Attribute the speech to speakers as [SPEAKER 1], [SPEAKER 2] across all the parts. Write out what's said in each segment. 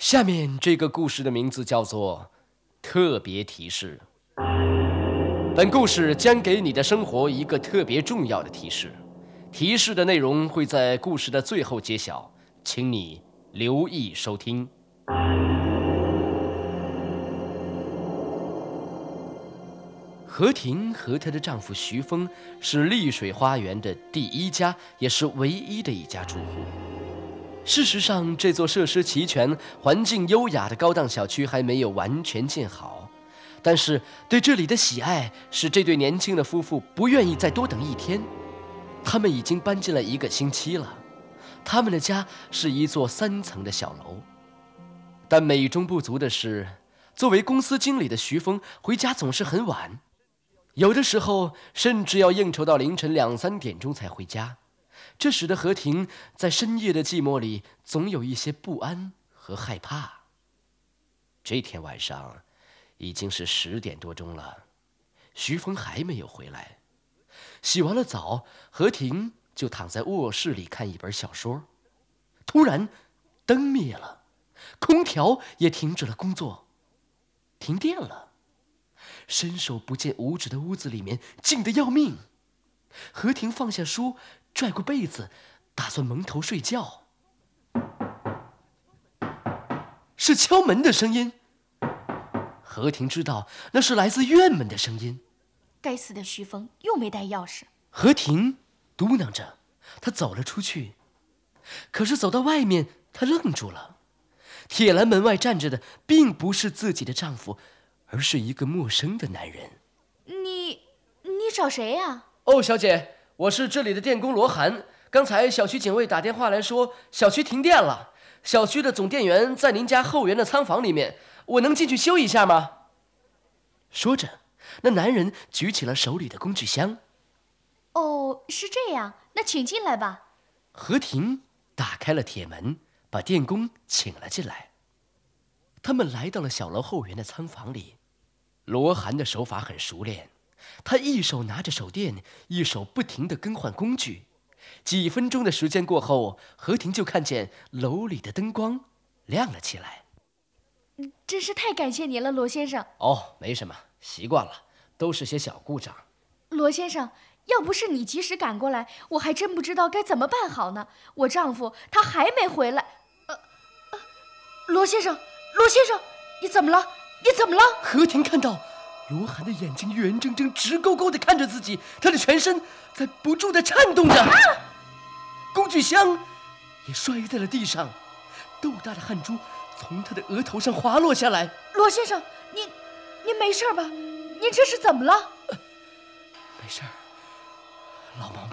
[SPEAKER 1] 下面这个故事的名字叫做特别提示。本故事将给你的生活一个特别重要的提示，提示的内容会在故事的最后揭晓，请你留意收听。何婷和她的丈夫徐峰是丽水花园的第一家，也是唯一的一家住户。事实上，这座设施齐全、环境优雅的高档小区还没有完全建好，但是对这里的喜爱使这对年轻的夫妇不愿意再多等一天。他们已经搬进了1个星期了，他们的家是一座3层的小楼。但美中不足的是，作为公司经理的徐峰回家总是很晚，有的时候甚至要应酬到凌晨2、3点钟才回家。这使得何婷在深夜的寂寞里总有一些不安和害怕。这天晚上已经是10点多钟了，徐峰还没有回来。洗完了澡，何婷就躺在卧室里看一本小说。突然灯灭了，空调也停止了工作，停电了。伸手不见五指的屋子里面静得要命。何婷放下书，拽过被子，打算蒙头睡觉。是敲门的声音。何婷知道那是来自院门的声音。
[SPEAKER 2] 该死的徐峰又没带钥匙。
[SPEAKER 1] 何婷嘟囔着，她走了出去。可是走到外面，她愣住了。铁栏门外站着的并不是自己的丈夫，而是一个陌生的男人。
[SPEAKER 2] 你找谁呀？
[SPEAKER 1] 哦，小姐，我是这里的电工罗涵。刚才小区警卫打电话来说小区停电了，小区的总电源在您家后园的仓房里面，我能进去修一下吗？说着，那男人举起了手里的工具箱。
[SPEAKER 2] 哦，是这样，那请进来吧。
[SPEAKER 1] 何婷打开了铁门，把电工请了进来。他们来到了小楼后园的仓房里。罗涵的手法很熟练，他一手拿着手电，一手不停地更换工具。几分钟的时间过后，何婷就看见楼里的灯光亮了起来。
[SPEAKER 2] 真是太感谢您了，罗先生。
[SPEAKER 1] 哦，没什么，习惯了，都是些小故障。
[SPEAKER 2] 罗先生，要不是你及时赶过来，我还真不知道该怎么办好呢。我丈夫他还没回来。罗先生，你怎么了？你怎么了？
[SPEAKER 1] 何婷看到罗涵的眼睛圆睁睁、直勾勾地看着自己，他的全身在不住地颤动着。工具箱也摔在了地上，豆大的汗珠从他的额头上滑落下来。
[SPEAKER 2] 罗先生，您没事吧？您这是怎么了？
[SPEAKER 1] 没事，老毛病，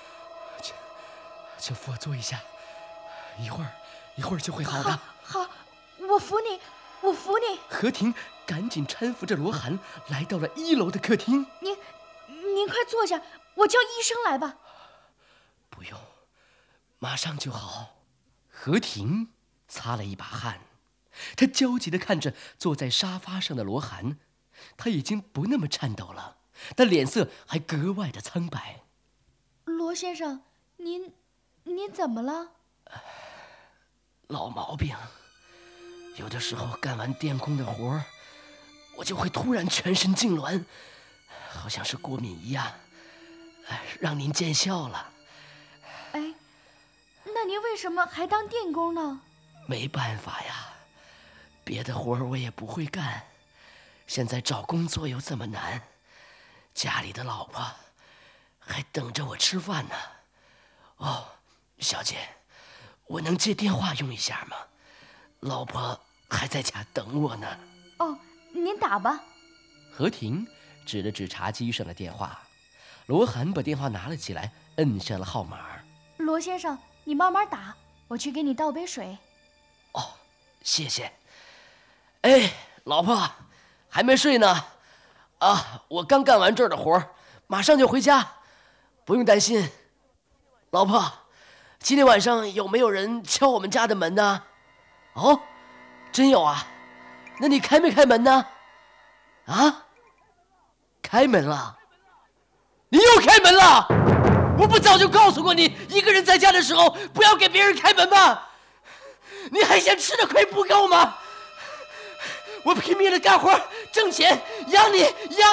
[SPEAKER 1] 请扶我坐一下，一会儿就会好的。
[SPEAKER 2] 好，我扶你。
[SPEAKER 1] 何婷赶紧搀扶着罗涵来到了1楼的客厅。
[SPEAKER 2] 您快坐下，我叫医生来吧。
[SPEAKER 1] 不用，马上就好。何婷擦了一把汗，她焦急地看着坐在沙发上的罗涵。他已经不那么颤抖了，但脸色还格外的苍白。
[SPEAKER 2] 罗先生，您怎么了？
[SPEAKER 1] 老毛病，有的时候干完电工的活，我就会突然全身痉挛，好像是过敏一样，让您见笑了。
[SPEAKER 2] 哎，那您为什么还当电工呢？
[SPEAKER 1] 没办法呀，别的活我也不会干，现在找工作又这么难，家里的老婆还等着我吃饭呢。哦，小姐，我能接电话用一下吗？老婆还在家等我呢。
[SPEAKER 2] 哦，您打吧。
[SPEAKER 1] 何婷指了指茶几上的电话。罗涵把电话拿了起来，摁下了号码。
[SPEAKER 2] 罗先生，你慢慢打，我去给你倒杯水。
[SPEAKER 1] 哦，谢谢。哎，老婆，还没睡呢？啊，我刚干完这儿的活，马上就回家，不用担心。老婆，今天晚上有没有人敲我们家的门呢？哦，真有啊？那你开没开门呢？啊，开门了？你又开门了？我不早就告诉过你，一个人在家的时候不要给别人开门吗？ 你还嫌吃的亏不够吗？我拼命的干活挣钱，养你！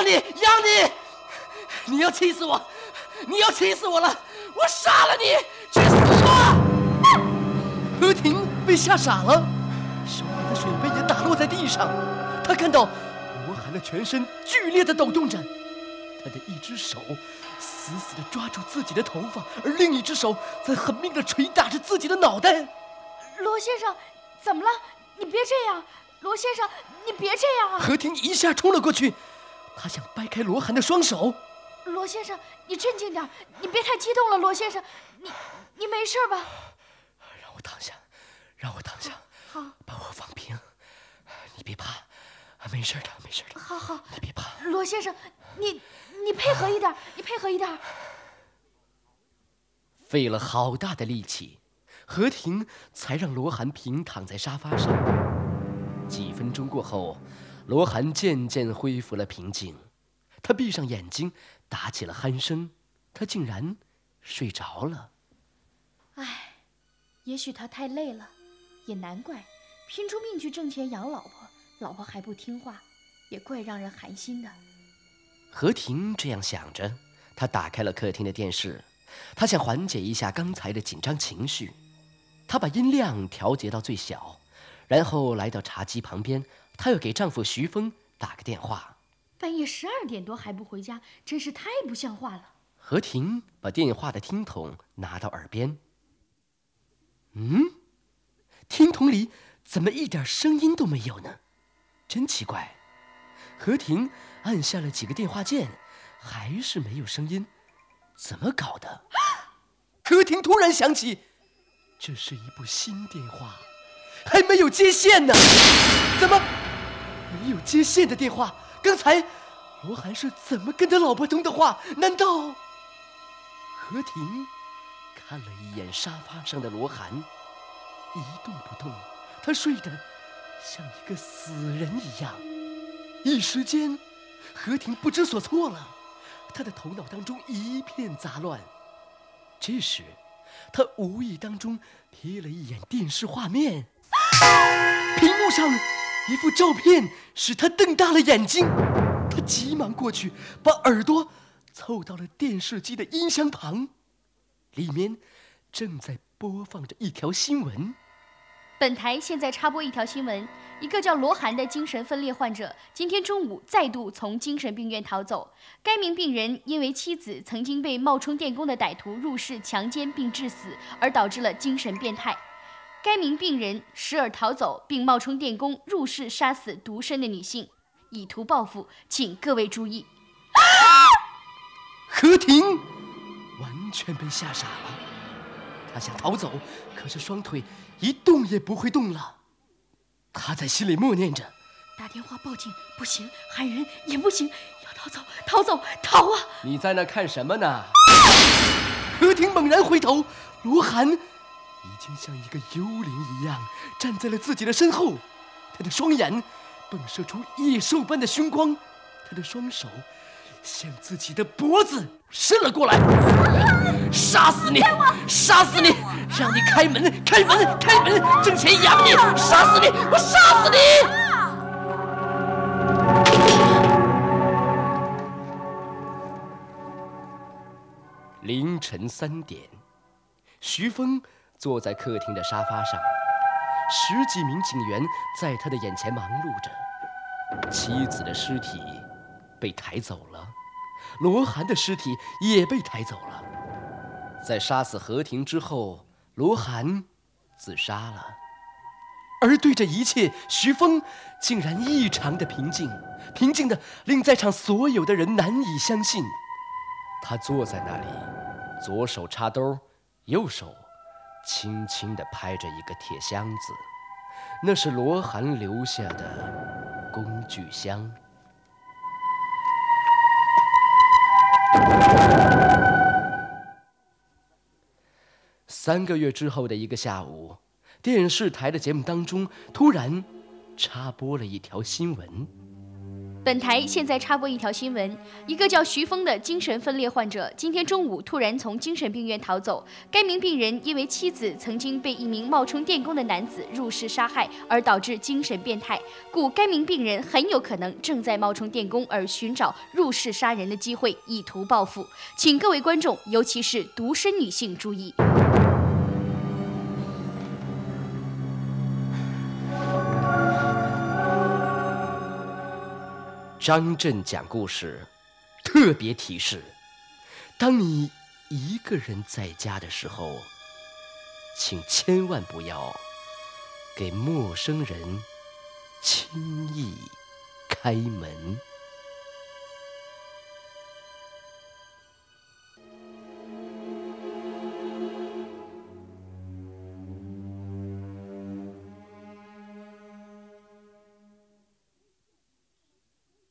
[SPEAKER 1] 你要气死我！你要气死我了！我杀了你！去死吧！何婷被吓傻了，手里的水杯也打落在地上。她看到罗涵的全身剧烈的抖动着，他的一只手死死地抓住自己的头发，而另一只手在狠命地捶打着自己的脑袋。
[SPEAKER 2] 罗先生，怎么了？你别这样！罗先生，你别这样啊！
[SPEAKER 1] 何婷一下冲了过去，他想掰开罗涵的双手。
[SPEAKER 2] 罗先生，你镇静点，你别太激动了。罗先生，你没事吧？
[SPEAKER 1] 让我躺下，
[SPEAKER 2] 好，
[SPEAKER 1] 把我放平。你别怕，没事的。
[SPEAKER 2] 好，
[SPEAKER 1] 你别怕。
[SPEAKER 2] 罗先生，你配合一点，
[SPEAKER 1] 费了好大的力气，何婷才让罗涵平躺在沙发上。几分钟过后，罗涵渐渐恢复了平静。他闭上眼睛，打起了鼾声，他竟然睡着了。
[SPEAKER 2] 唉，也许他太累了，也难怪，拼出命去挣钱养老婆，老婆还不听话，也怪让人寒心的。
[SPEAKER 1] 何婷这样想着，她打开了客厅的电视，她想缓解一下刚才的紧张情绪。她把音量调节到最小，然后来到茶几旁边，她要给丈夫徐峰打个电话。
[SPEAKER 2] 半夜12点多还不回家，真是太不像话了。
[SPEAKER 1] 何婷把电话的听筒拿到耳边，听筒里怎么一点声音都没有呢？真奇怪。何婷按下了几个电话键，还是没有声音，怎么搞的？何婷突然想起，这是一部新电话，还没有接线呢。怎么没有接线的电话？刚才罗涵是怎么跟他老婆通的话？难道……何婷看了一眼沙发上的罗涵，一动不动，他睡得像一个死人一样。一时间，何婷不知所措了，她的头脑当中一片杂乱。这时，她无意当中瞥了一眼电视画面，屏幕上一幅照片使她瞪大了眼睛。她急忙过去，把耳朵凑到了电视机的音箱旁，里面正在播放着一条新闻。
[SPEAKER 2] 本台现在插播一条新闻：一个叫罗涵的精神分裂患者，今天中午再度从精神病院逃走。该名病人因为妻子曾经被冒充电工的歹徒入室强奸并致死，而导致了精神变态。该名病人时而逃走，并冒充电工入室杀死独身的女性，以图报复，请各位注意。
[SPEAKER 1] 何婷完全被吓傻了，她想逃走，可是双腿一动也不会动了。她在心里默念着：
[SPEAKER 2] 打电话报警不行，喊人也不行，要逃啊！
[SPEAKER 1] 你在那看什么呢？何婷猛然回头，罗涵已经像一个幽灵一样站在了自己的身后，他的双眼迸射出野兽般的凶光，他的双手向自己的脖子伸了过来。杀死你！杀死你！让你开门！挣钱养你！杀死你！我杀死你！凌晨3点，徐峰坐在客厅的沙发上，10几名警员在他的眼前忙碌着。妻子的尸体被抬走了，罗涵的尸体也被抬走了。在杀死何婷之后，罗涵自杀了。而对这一切，徐峰竟然异常的平静，平静的令在场所有的人难以相信。他坐在那里，左手插兜，右手轻轻地拍着一个铁箱子，那是罗涵留下的工具箱。3个月之后的一个下午，电视台的节目当中突然插播了一条新闻。
[SPEAKER 2] 本台现在插播一条新闻：一个叫徐峰的精神分裂患者，今天中午突然从精神病院逃走。该名病人因为妻子曾经被一名冒充电工的男子入室杀害，而导致精神变态，故该名病人很有可能正在冒充电工而寻找入室杀人的机会，以图报复。请各位观众，尤其是独身女性注意。
[SPEAKER 1] 张震讲故事，特别提示：当你一个人在家的时候，请千万不要给陌生人轻易开门。